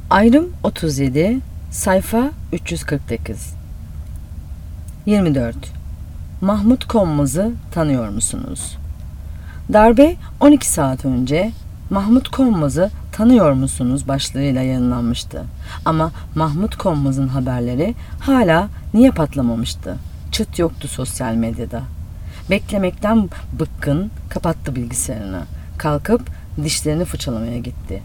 Ayrım 37, sayfa 348. 24. Mahmut Korkmaz'ı tanıyor musunuz? Darbe 12 saat önce Mahmut Korkmaz'ı tanıyor musunuz başlığıyla yayınlanmıştı. Ama Mahmut Korkmaz'ın haberleri hala niye patlamamıştı? Çıt yoktu sosyal medyada. Beklemekten bıkkın kapattı bilgisayarını. Kalkıp dişlerini fırçalamaya gitti.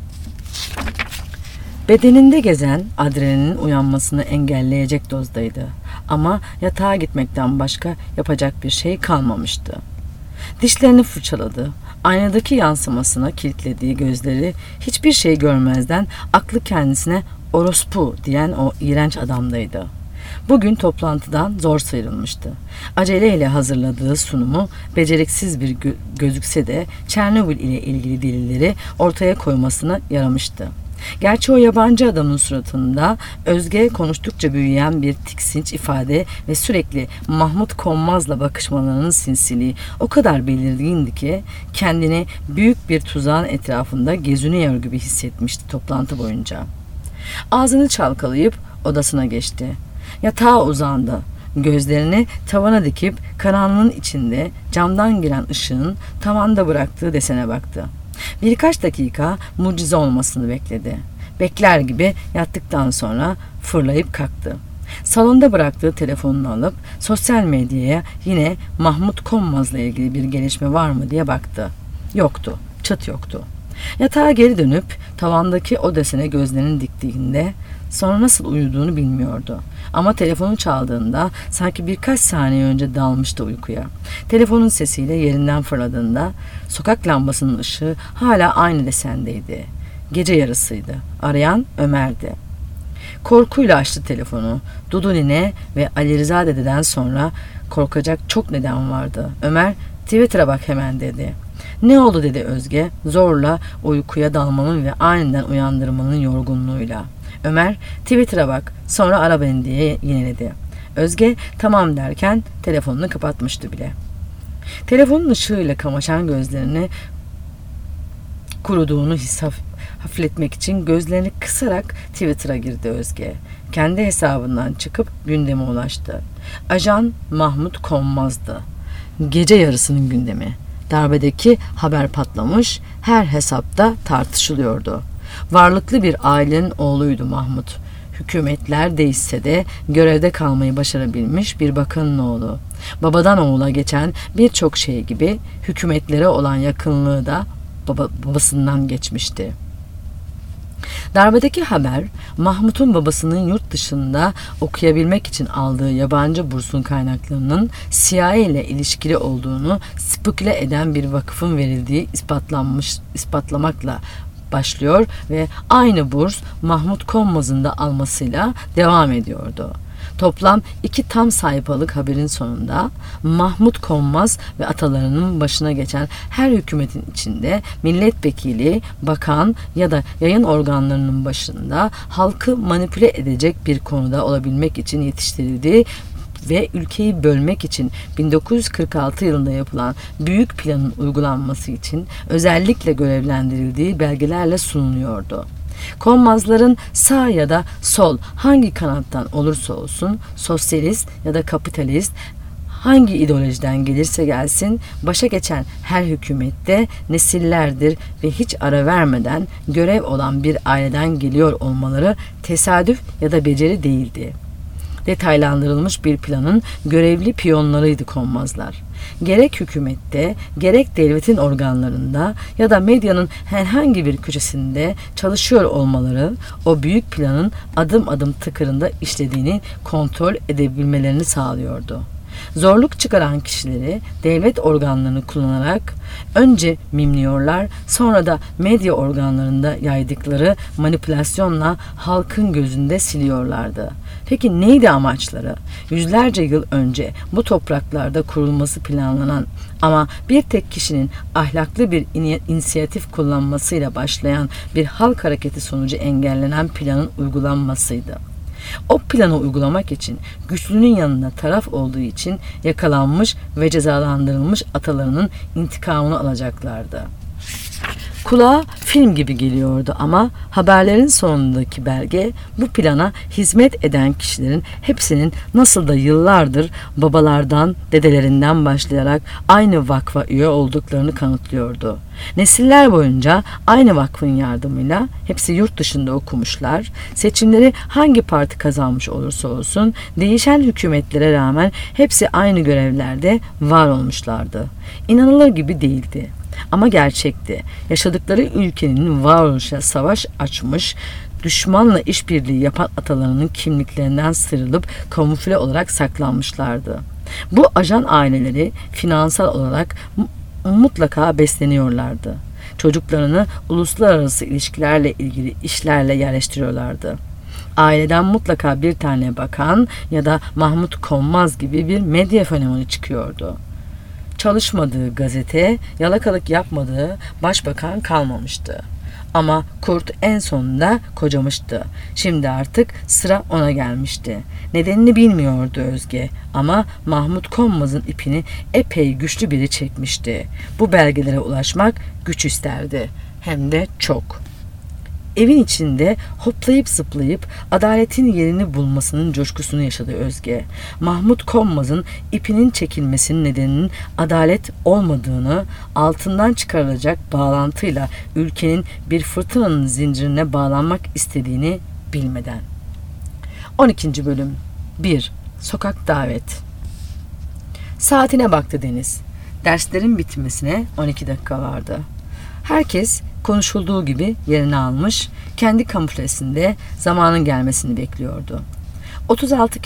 Bedeninde gezen adrenalinin uyanmasını engelleyecek dozdaydı. Ama yatağa gitmekten başka yapacak bir şey kalmamıştı. Dişlerini fırçaladı. Aynadaki yansımasına kilitlediği gözleri hiçbir şey görmezden aklı kendisine orospu diyen o iğrenç adamdaydı. Bugün toplantıdan zor sıyrılmıştı. Aceleyle hazırladığı sunumu beceriksiz bir gözükse de Çernobil ile ilgili delilleri ortaya koymasına yaramıştı. Gerçi o yabancı adamın suratında Özge konuştukça büyüyen bir tiksinç ifade ve sürekli Mahmut Korkmaz'la bakışmalarının sinsiliği o kadar belirgindi ki kendini büyük bir tuzağın etrafında geziniyor gibi hissetmişti toplantı boyunca. Ağzını çalkalayıp odasına geçti. Yatağa uzandı. Gözlerini tavana dikip karanlığın içinde camdan giren ışığın tavanda bıraktığı desene baktı. Birkaç dakika mucize olmasını bekledi. Bekler gibi yattıktan sonra fırlayıp kalktı. Salonda bıraktığı telefonunu alıp sosyal medyaya yine Mahmut Korkmaz'la ilgili bir gelişme var mı diye baktı. Yoktu, çıt yoktu. Yatağa geri dönüp tavandaki o desene gözlerini diktiğinde sonra nasıl uyuduğunu bilmiyordu. Ama telefonu çaldığında sanki birkaç saniye önce dalmıştı uykuya. Telefonun sesiyle yerinden fırladığında sokak lambasının ışığı hala aynı desendeydi. Gece yarısıydı. Arayan Ömer'di. Korkuyla açtı telefonu. Dudu nine ve Ali Rıza dededen sonra korkacak çok neden vardı. Ömer, Twitter'a bak hemen dedi. Ne oldu dedi Özge, zorla uykuya dalmanın ve aniden uyandırmanın yorgunluğuyla. Ömer, Twitter'a bak, sonra ara beni diye yineledi. Özge tamam derken telefonunu kapatmıştı bile. Telefonun ışığıyla kamaşan gözlerini kuruduğunu hafifletmek için gözlerini kısarak Twitter'a girdi Özge. Kendi hesabından çıkıp gündeme ulaştı. Ajan Mahmut Korkmaz'dı. Gece yarısının gündemi. Darbedeki haber patlamış, her hesapta tartışılıyordu. Varlıklı bir ailenin oğluydu Mahmut. Hükümetler değişse de görevde kalmayı başarabilmiş bir bakanın oğlu. Babadan oğula geçen birçok şey gibi hükümetlere olan yakınlığı da babasından geçmişti. Darbedeki haber, Mahmut'un babasının yurt dışında okuyabilmek için aldığı yabancı bursun kaynaklarının CIA ile ilişkili olduğunu speküle eden bir vakıfın verildiği ispatlamakla başlıyor ve aynı burs Mahmut Korkmaz'ın da almasıyla devam ediyordu. Toplam 2 tam sayfalık haberin sonunda Mahmut Korkmaz ve atalarının başına geçen her hükümetin içinde milletvekili, bakan ya da yayın organlarının başında halkı manipüle edecek bir konuda olabilmek için yetiştirildiği ve ülkeyi bölmek için 1946 yılında yapılan büyük planın uygulanması için özellikle görevlendirildiği belgelerle sunuluyordu. Korkmazların sağ ya da sol hangi kanattan olursa olsun, sosyalist ya da kapitalist, hangi ideolojiden gelirse gelsin, başa geçen her hükümette nesillerdir ve hiç ara vermeden görev olan bir aileden geliyor olmaları tesadüf ya da beceri değildi. Detaylandırılmış bir planın görevli piyonlarıydı Korkmazlar. Gerek hükümette, gerek devletin organlarında ya da medyanın herhangi bir köşesinde çalışıyor olmaları o büyük planın adım adım tıkırında işlediğini kontrol edebilmelerini sağlıyordu. Zorluk çıkaran kişileri devlet organlarını kullanarak önce mimliyorlar, sonra da medya organlarında yaydıkları manipülasyonla halkın gözünde siliyorlardı. Peki neydi amaçları? Yüzlerce yıl önce bu topraklarda kurulması planlanan ama bir tek kişinin ahlaklı bir inisiyatif kullanmasıyla başlayan bir halk hareketi sonucu engellenen planın uygulanmasıydı. O planı uygulamak için güçlünün yanında taraf olduğu için yakalanmış ve cezalandırılmış atalarının intikamını alacaklardı. Kulağa film gibi geliyordu ama haberlerin sonundaki belge bu plana hizmet eden kişilerin hepsinin nasıl da yıllardır babalardan, dedelerinden başlayarak aynı vakfa üye olduklarını kanıtlıyordu. Nesiller boyunca aynı vakfın yardımıyla hepsi yurt dışında okumuşlar. Seçimleri hangi parti kazanmış olursa olsun değişen hükümetlere rağmen hepsi aynı görevlerde var olmuşlardı. İnanılır gibi değildi. Ama gerçekti. Yaşadıkları ülkenin varoluşa savaş açmış, düşmanla işbirliği yapan atalarının kimliklerinden sıyrılıp kamufle olarak saklanmışlardı. Bu ajan aileleri finansal olarak mutlaka besleniyorlardı. Çocuklarını uluslararası ilişkilerle ilgili işlerle yerleştiriyorlardı. Aileden mutlaka bir tane bakan ya da Mahmut Konmaz gibi bir medya fenomeni çıkıyordu. Çalışmadığı gazete, yalakalık yapmadığı başbakan kalmamıştı. Ama kurt en sonunda kocamıştı. Şimdi artık sıra ona gelmişti. Nedenini bilmiyordu Özge ama Mahmut Konmaz'ın ipini epey güçlü biri çekmişti. Bu belgelere ulaşmak güç isterdi. Hem de çok. Evin içinde hoplayıp zıplayıp adaletin yerini bulmasının coşkusunu yaşadı Özge. Mahmut Konmaz'ın ipinin çekilmesinin nedeninin adalet olmadığını, altından çıkarılacak bağlantıyla ülkenin bir fırtınanın zincirine bağlanmak istediğini bilmeden. 12. Bölüm 1. Sokak davet. Saatine baktı Deniz. Derslerin bitmesine 12 dakika vardı. Herkes konuşulduğu gibi yerini almış, kendi kamuflesinde zamanın gelmesini bekliyordu. 36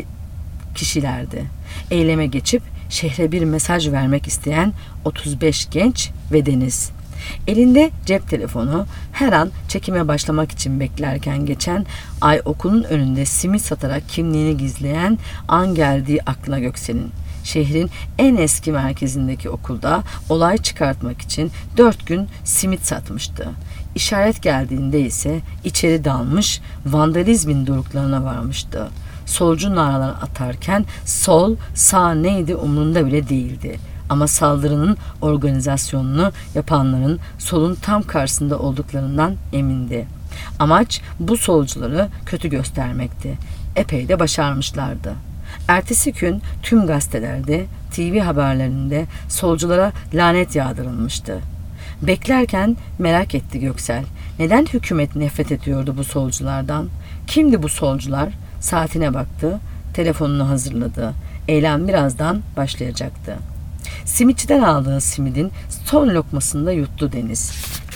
kişilerdi. Eyleme geçip şehre bir mesaj vermek isteyen 35 genç ve Deniz. Elinde cep telefonu, her an çekime başlamak için beklerken geçen ay okulun önünde simit satarak kimliğini gizleyen an geldiği aklına Göksel'in. Şehrin en eski merkezindeki okulda olay çıkartmak için 4 gün simit satmıştı. İşaret geldiğinde ise içeri dalmış, vandalizmin doruklarına varmıştı. Solcu naralar atarken sol, sağ neydi umurunda bile değildi. Ama saldırının organizasyonunu yapanların solun tam karşısında olduklarından emindi. Amaç bu solcuları kötü göstermekti. Epey de başarmışlardı. Ertesi gün tüm gazetelerde, TV haberlerinde solculara lanet yağdırılmıştı. Beklerken merak etti Göksel. Neden hükümet nefret ediyordu bu solculardan? Kimdi bu solcular? Saatine baktı, telefonunu hazırladı. Eylem birazdan başlayacaktı. Simitçiden aldığı simidin son lokmasını da yuttu Deniz.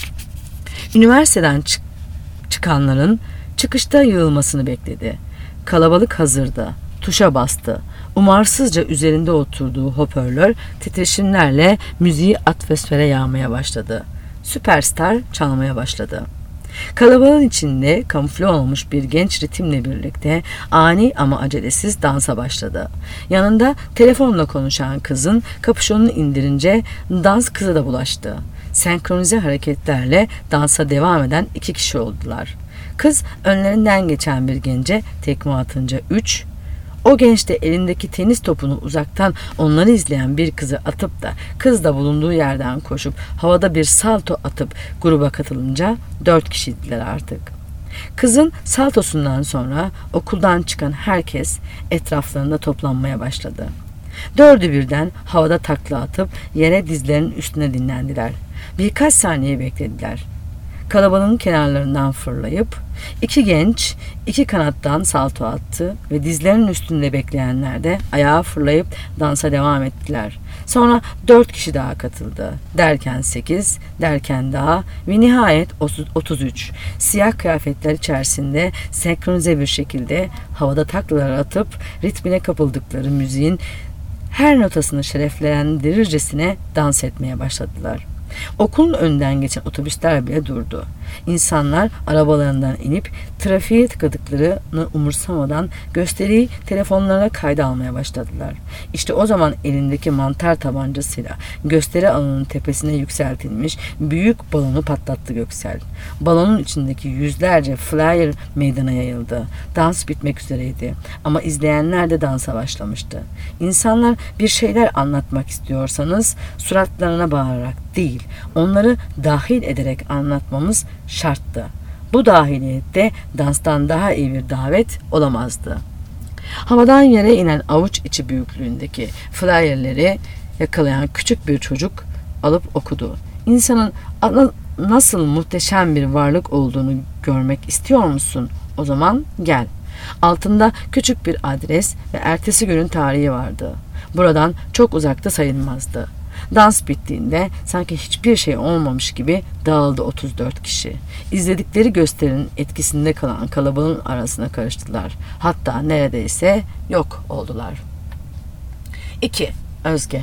Üniversiteden çıkanların çıkışta yığılmasını bekledi. Kalabalık hazırdı. Tuşa bastı. Umarsızca üzerinde oturduğu hoparlör titreşimlerle müziği atmosfere yağmaya başladı. Süperstar çalmaya başladı. Kalabalığın içinde kamufle olmuş bir genç ritimle birlikte ani ama acelesiz dansa başladı. Yanında telefonla konuşan kızın kapüşonunu indirince dans kıza da bulaştı. Senkronize hareketlerle dansa devam eden 2 kişi oldular. Kız önlerinden geçen bir gence tekme atınca 3, o genç de elindeki tenis topunu uzaktan onları izleyen bir kızı atıp da kız da bulunduğu yerden koşup havada bir salto atıp gruba katılınca 4 kişiydiler artık. Kızın saltosundan sonra okuldan çıkan herkes etraflarında toplanmaya başladı. 4'ü birden havada takla atıp yere dizlerinin üstüne dinlendiler. Birkaç saniye beklediler. Kalabalığın kenarlarından fırlayıp 2 genç 2 kanattan salto attı ve dizlerinin üstünde bekleyenler de ayağa fırlayıp dansa devam ettiler. Sonra 4 kişi daha katıldı. Derken 8, derken daha ve nihayet 33. Siyah kıyafetler içerisinde senkronize bir şekilde havada taklalar atıp ritmine kapıldıkları müziğin her notasını şereflendirircesine dans etmeye başladılar. Okulun önünden geçen otobüsler bile durdu. İnsanlar arabalarından inip trafiğe tıkadıklarını umursamadan gösteriyi telefonlarına kayda almaya başladılar. İşte o zaman elindeki mantar tabancasıyla gösteri alanının tepesine yükseltilmiş büyük balonu patlattı Göksel. Balonun içindeki yüzlerce flyer meydana yayıldı. Dans bitmek üzereydi ama izleyenler de dansa başlamıştı. İnsanlar bir şeyler anlatmak istiyorsanız suratlarına bağırarak değil, onları dahil ederek anlatmamız şarttı. Bu dahiliyette danstan daha iyi bir davet olamazdı. Havadan yere inen avuç içi büyüklüğündeki flyerleri yakalayan küçük bir çocuk alıp okudu. İnsanın nasıl muhteşem bir varlık olduğunu görmek istiyor musun? O zaman gel. Altında küçük bir adres ve ertesi günün tarihi vardı. Buradan çok uzakta sayılmazdı. Dans bittiğinde sanki hiçbir şey olmamış gibi dağıldı 34 kişi. İzledikleri gösterinin etkisinde kalan kalabalığın arasına karıştılar. Hatta neredeyse yok oldular. 2. Özge.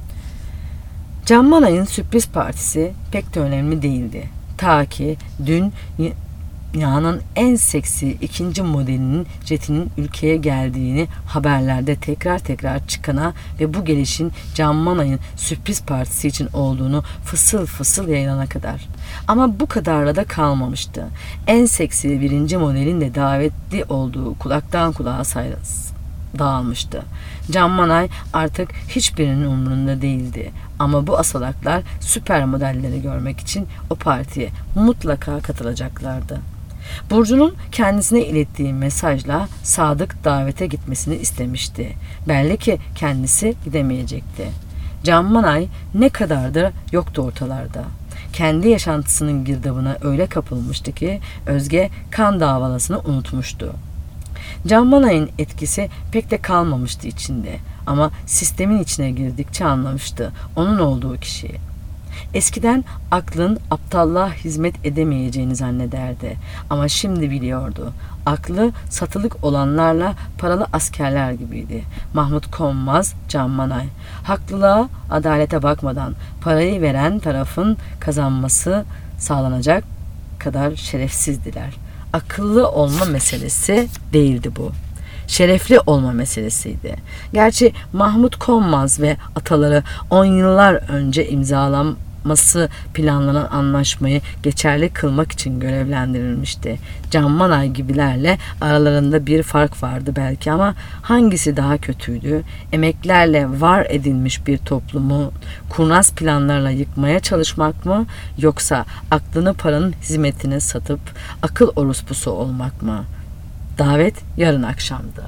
Can Manay'ın sürpriz partisi pek de önemli değildi. Ta ki dün dünyanın en seksi ikinci modelinin jetinin ülkeye geldiğini haberlerde tekrar çıkana ve bu gelişin Can Manay'ın sürpriz partisi için olduğunu fısıl fısıl yayılana kadar. Ama bu kadarla da kalmamıştı. En seksi birinci modelin de davetli olduğu kulaktan kulağa dağılmıştı. Can Manay artık hiçbirinin umurunda değildi. Ama bu asalaklar süper modelleri görmek için o partiye mutlaka katılacaklardı. Burcu'nun kendisine ilettiği mesajla Sadık davete gitmesini istemişti. Belli ki kendisi gidemeyecekti. Can Manay ne kadardır yoktu ortalarda. Kendi yaşantısının girdabına öyle kapılmıştı ki Özge kan davalasını unutmuştu. Can Manay'ın etkisi pek de kalmamıştı içinde ama sistemin içine girdikçe anlamıştı onun olduğu kişiyi. Eskiden aklın aptallığa hizmet edemeyeceğini zannederdi ama şimdi biliyordu. Aklı satılık olanlarla paralı askerler gibiydi. Mahmut Konmaz, Can Manay. Haklılığa, adalete bakmadan parayı veren tarafın kazanması sağlanacak kadar şerefsizdiler. Akıllı olma meselesi değildi bu. Şerefli olma meselesiydi. Gerçi Mahmut Konmaz ve ataları 10 yıllar önce imzalanması planlanan anlaşmayı geçerli kılmak için görevlendirilmişti. Can Manay gibilerle aralarında bir fark vardı belki ama hangisi daha kötüydü? Emeklerle var edilmiş bir toplumu kurnaz planlarla yıkmaya çalışmak mı? Yoksa aklını paranın hizmetine satıp akıl orospusu olmak mı? Davet yarın akşamdı.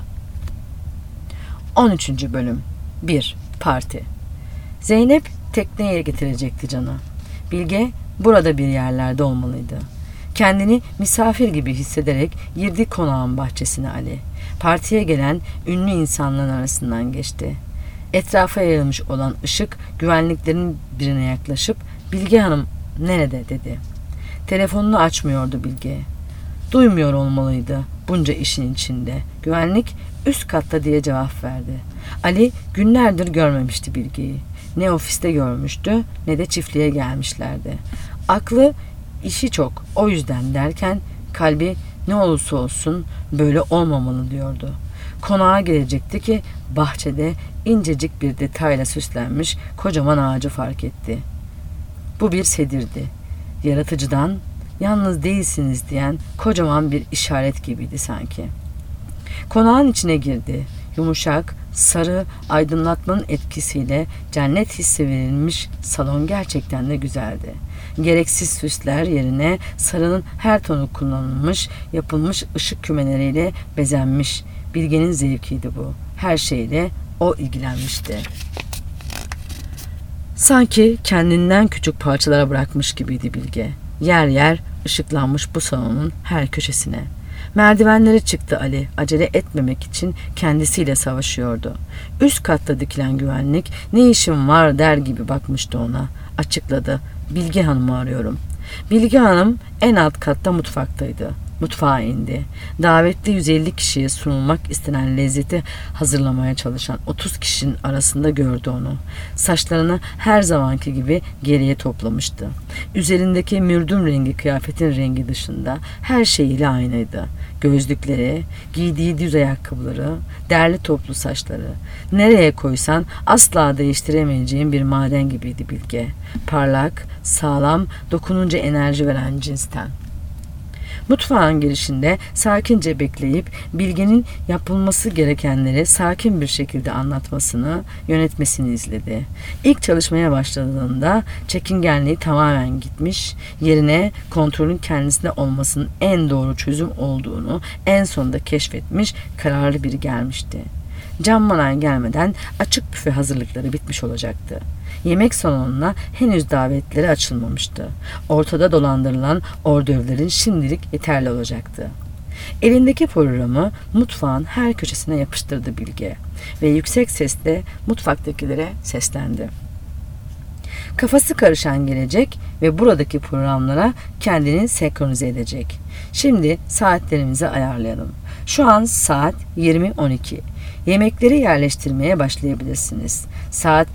13. bölüm 1. Parti. Zeynep tekneye getirecekti Can'ı. Bilge burada bir yerlerde olmalıydı. Kendini misafir gibi hissederek girdi konağın bahçesine Ali. Partiye gelen ünlü insanların arasından geçti. Etrafa yayılmış olan ışık güvenliklerin birine yaklaşıp "Bilge Hanım nerede?" dedi. Telefonunu açmıyordu Bilge. Duymuyor olmalıydı bunca işin içinde. Güvenlik üst katta diye cevap verdi. Ali günlerdir görmemişti Bilge'yi. Ne ofiste görmüştü ne de çiftliğe gelmişlerdi. Aklı işi çok o yüzden derken kalbi ne olursa olsun böyle olmamalı diyordu. Konağa gelecekti ki bahçede incecik bir detayla süslenmiş kocaman ağacı fark etti. Bu bir sedirdi. Yaratıcıdan yalnız değilsiniz diyen kocaman bir işaret gibiydi sanki. Konağın içine girdi. Yumuşak, sarı aydınlatmanın etkisiyle cennet hissi verilmiş salon gerçekten de güzeldi. Gereksiz süsler yerine sarının her tonu kullanılmış, yapılmış ışık kümeleriyle bezenmiş. Bilge'nin zevkiydi bu. Her şeyle o ilgilenmişti. Sanki kendinden küçük parçalara bırakmış gibiydi Bilge. Yer yer ışıklanmış bu salonun her köşesine. Merdivenleri çıktı Ali. Acele etmemek için kendisiyle savaşıyordu. Üst katta dikilen güvenlik ne işim var der gibi bakmıştı ona. Açıkladı. Bilge Hanım'ı arıyorum. Bilge Hanım en alt katta mutfaktaydı. Mutfağa indi. Davetli 150 kişiye sunulmak istenen lezzeti hazırlamaya çalışan 30 kişinin arasında gördü onu. Saçlarını her zamanki gibi geriye toplamıştı. Üzerindeki mürdüm rengi kıyafetin rengi dışında her şeyiyle aynıydı. Gözlükleri, giydiği düz ayakkabıları, derli toplu saçları. Nereye koysan asla değiştiremeyeceğin bir maden gibiydi Bilge. Parlak, sağlam, dokununca enerji veren cinsten. Mutfağın girişinde sakince bekleyip Bilge'nin yapılması gerekenleri sakin bir şekilde anlatmasını, yönetmesini izledi. İlk çalışmaya başladığında çekingenliği tamamen gitmiş, yerine kontrolün kendisinde olmasının en doğru çözüm olduğunu en sonunda keşfetmiş, kararlı biri gelmişti. Can Manay gelmeden açık büfe hazırlıkları bitmiş olacaktı. Yemek salonuna henüz davetleri açılmamıştı. Ortada dolandırılan ordövlerin şimdilik yeterli olacaktı. Elindeki programı mutfağın her köşesine yapıştırdı Bilge ve yüksek sesle mutfaktakilere seslendi. Kafası karışan gelecek ve buradaki programlara kendini senkronize edecek. Şimdi saatlerimizi ayarlayalım. Şu an saat 20:12. Yemekleri yerleştirmeye başlayabilirsiniz. Saat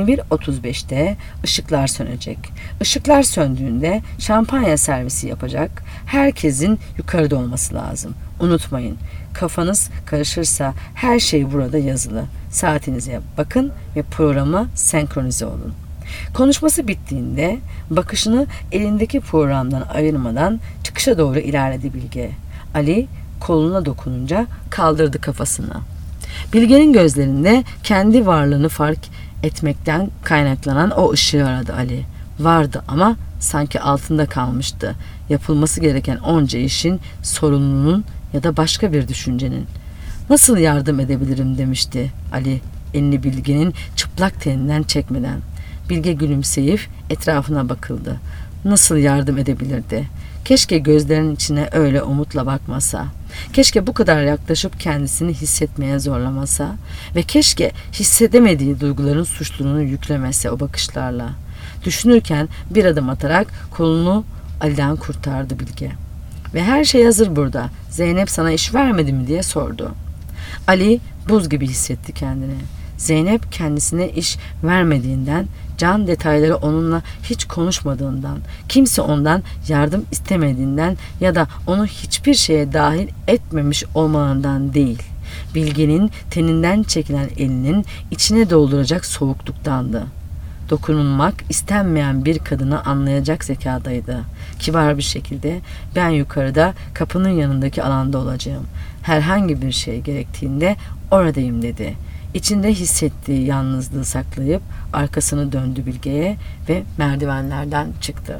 21:35'te ışıklar sönecek. Işıklar söndüğünde şampanya servisi yapacak. Herkesin yukarıda olması lazım. Unutmayın, kafanız karışırsa her şey burada yazılı. Saatinize bakın ve programa senkronize olun. Konuşması bittiğinde bakışını elindeki programdan ayırmadan çıkışa doğru ilerledi Bilge. Ali koluna dokununca kaldırdı kafasını. Bilge'nin gözlerinde kendi varlığını fark etmekten kaynaklanan o ışığı aradı Ali. Vardı ama sanki altında kalmıştı. Yapılması gereken onca işin, sorununun ya da başka bir düşüncenin. Nasıl yardım edebilirim demişti Ali, elini Bilge'nin çıplak teninden çekmeden. Bilge gülümseyip etrafına bakıldı. Nasıl yardım edebilirdi? Keşke gözlerinin içine öyle umutla bakmasa. Keşke bu kadar yaklaşıp kendisini hissetmeye zorlamasa ve keşke hissedemediği duyguların suçluluğunu yüklemese o bakışlarla. Düşünürken bir adım atarak kolunu Ali'den kurtardı Bilge. Ve her şey hazır burada. Zeynep sana iş vermedi mi diye sordu. Ali buz gibi hissetti kendini. Zeynep kendisine iş vermediğinden, Can detayları onunla hiç konuşmadığından, kimse ondan yardım istemediğinden ya da onu hiçbir şeye dahil etmemiş olmalarından değil. Bilge'nin teninden çekilen elinin içine dolduracak soğukluktandı. Dokunulmak istenmeyen bir kadını anlayacak zekadaydı. Kibar bir şekilde ben yukarıda kapının yanındaki alanda olacağım. Herhangi bir şey gerektiğinde oradayım dedi. İçinde hissettiği yalnızlığı saklayıp arkasını döndü Bilge'ye ve merdivenlerden çıktı.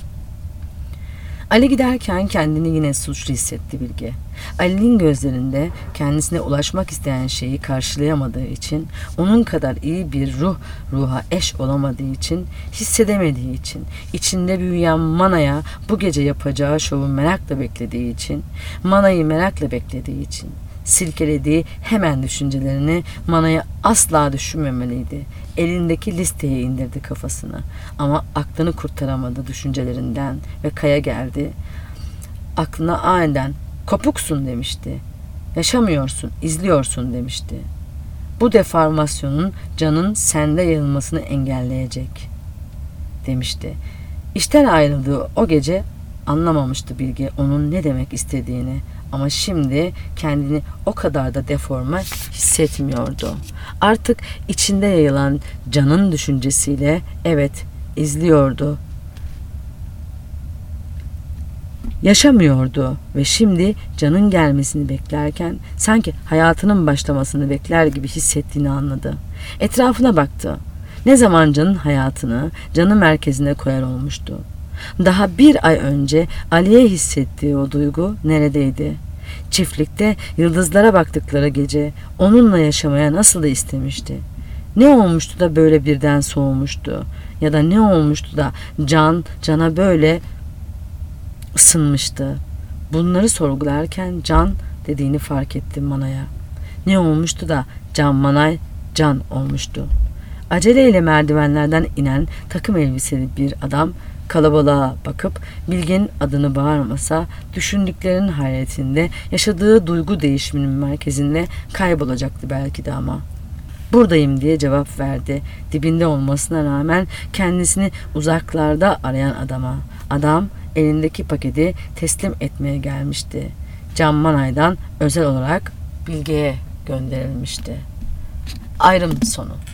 Ali giderken kendini yine suçlu hissetti Bilge. Ali'nin gözlerinde kendisine ulaşmak isteyen şeyi karşılayamadığı için, onun kadar iyi bir ruha eş olamadığı için, hissedemediği için, içinde büyüyen Mana'ya bu gece yapacağı şovu merakla beklediği için, Mana'yı merakla beklediği için, silkelediği hemen düşüncelerini Mana'ya asla düşünmemeliydi. Elindeki listeye indirdi kafasını. Ama aklını kurtaramadı düşüncelerinden ve Kaya geldi. Aklına aniden kopuksun demişti. Yaşamıyorsun, izliyorsun demişti. Bu deformasyonun Can'ın sende yayılmasını engelleyecek demişti. İşten ayrıldığı o gece anlamamıştı Bilge onun ne demek istediğini. Ama şimdi kendini o kadar da deforme hissetmiyordu. Artık içinde yayılan Can'ın düşüncesiyle evet izliyordu. Yaşamıyordu ve şimdi Can'ın gelmesini beklerken sanki hayatının başlamasını bekler gibi hissettiğini anladı. Etrafına baktı. Ne zaman Can'ın hayatını Can'ın merkezine koyar olmuştu. Daha bir ay önce Ali'ye hissettiği o duygu neredeydi? Çiftlikte yıldızlara baktıkları gece onunla yaşamaya nasıl da istemişti? Ne olmuştu da böyle birden soğumuştu? Ya da ne olmuştu da Can'a böyle ısınmıştı? Bunları sorgularken Can dediğini fark etti Manay'a. Ne olmuştu da Can Manay Can olmuştu? Aceleyle merdivenlerden inen takım elbiseli bir adam Kalabalığa bakıp Bilge'nin adını bağırmasa, düşündüklerinin hayretinde, yaşadığı duygu değişiminin merkezinde kaybolacaktı belki de ama. Buradayım diye cevap verdi. Dibinde olmasına rağmen kendisini uzaklarda arayan adama. Adam elindeki paketi teslim etmeye gelmişti. Can Manay'dan özel olarak Bilge'ye gönderilmişti. Ayrım sonu.